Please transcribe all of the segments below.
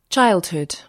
Childhood.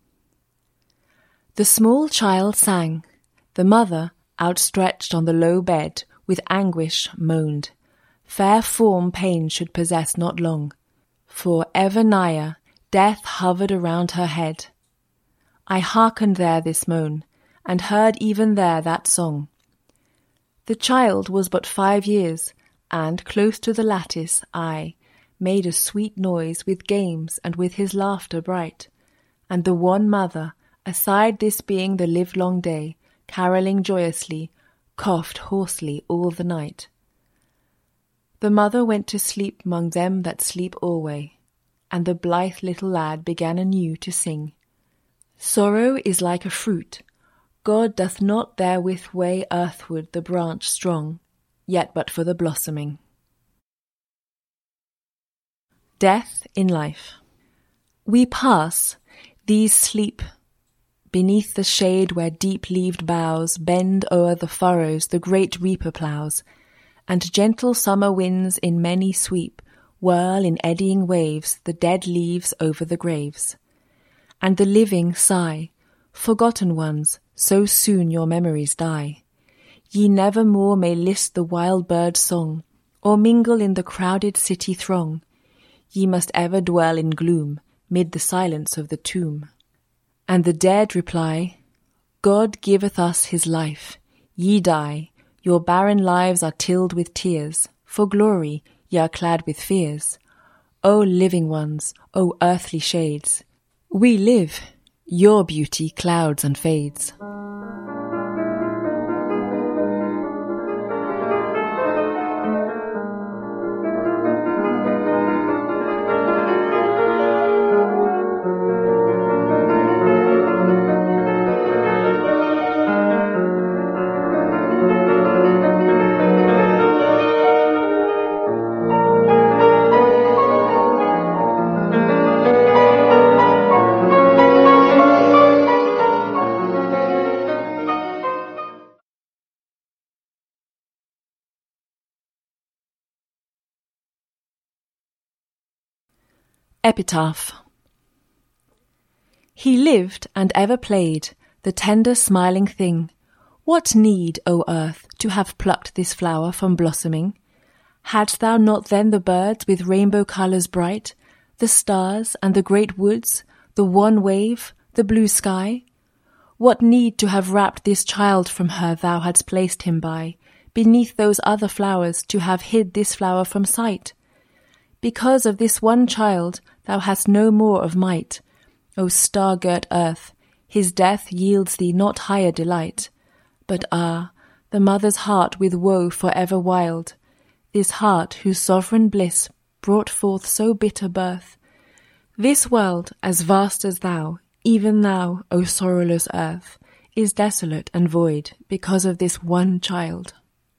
The small child sang. The mother, outstretched on the low bed, with anguish moaned. Fair form pain should possess not long, for ever nigher death hovered around her head. I hearkened there this moan, and heard even there that song. The child was but 5 years, and close to the lattice I made a sweet noise with games and with his laughter bright, and the one mother, aside this being the livelong day, carolling joyously, coughed hoarsely all the night. The mother went to sleep 'mong them that sleep alway, and the blithe little lad began anew to sing. Sorrow is like a fruit. God doth not therewith weigh earthward the branch strong, yet but for the blossoming. Death in life. We pass, these sleep, beneath the shade where deep-leaved boughs bend o'er the furrows the great reaper ploughs, and gentle summer winds in many sweep, whirl in eddying waves the dead leaves over the graves. And the living sigh, forgotten ones, so soon your memories die. Ye never more may list the wild bird's song, or mingle in the crowded city throng. Ye must ever dwell in gloom, mid the silence of the tomb. And the dead reply, God giveth us his life. Ye die, your barren lives are tilled with tears. For glory, ye are clad with fears. O living ones, O earthly shades, we live, your beauty clouds and fades. Epitaph. He lived and ever played, the tender smiling thing. What need, O earth, to have plucked this flower from blossoming? Hadst thou not then the birds with rainbow colours bright, the stars and the great woods, the one wave, the blue sky? What need to have wrapped this child from her thou hadst placed him by, beneath those other flowers to have hid this flower from sight? Because of this one child thou hast no more of might. O star-girt earth, his death yields thee not higher delight. But the mother's heart with woe for ever wild, this heart whose sovereign bliss brought forth so bitter birth. This world, as vast as thou, even thou, O sorrowless earth, is desolate and void because of this one child.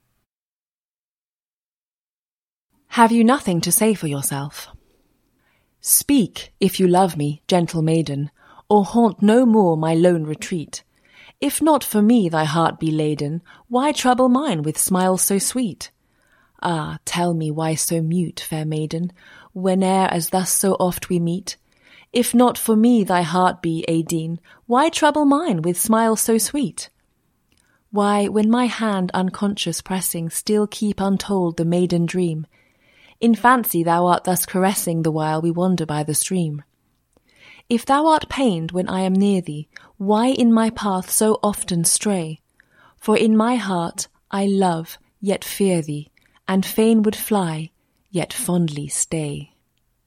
Have you nothing to say for yourself? Speak, if you love me, gentle maiden, or haunt no more my lone retreat. If not for me thy heart be laden, why trouble mine with smiles so sweet? Tell me why so mute, fair maiden, whene'er as thus so oft we meet? If not for me thy heart be, Aideen, why trouble mine with smiles so sweet? Why, when my hand unconscious pressing still keep untold the maiden dream, in fancy thou art thus caressing the while we wander by the stream. If thou art pained when I am near thee, why in my path so often stray? For in my heart I love, yet fear thee, and fain would fly, yet fondly stay.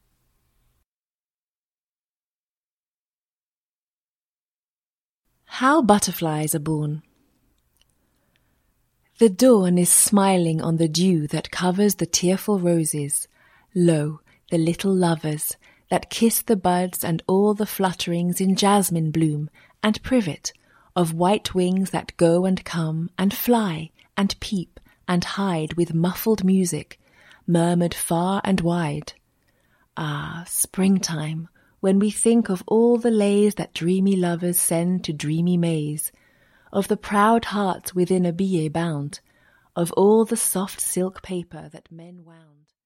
How butterflies are born. The dawn is smiling on the dew that covers the tearful roses. Lo, the little lovers, that kiss the buds and all the flutterings in jasmine bloom and privet, of white wings that go and come and fly and peep and hide with muffled music, murmured far and wide. Springtime, when we think of all the lays that dreamy lovers send to dreamy Mays, of the proud hearts within a billet bound, of all the soft silk paper that men wound.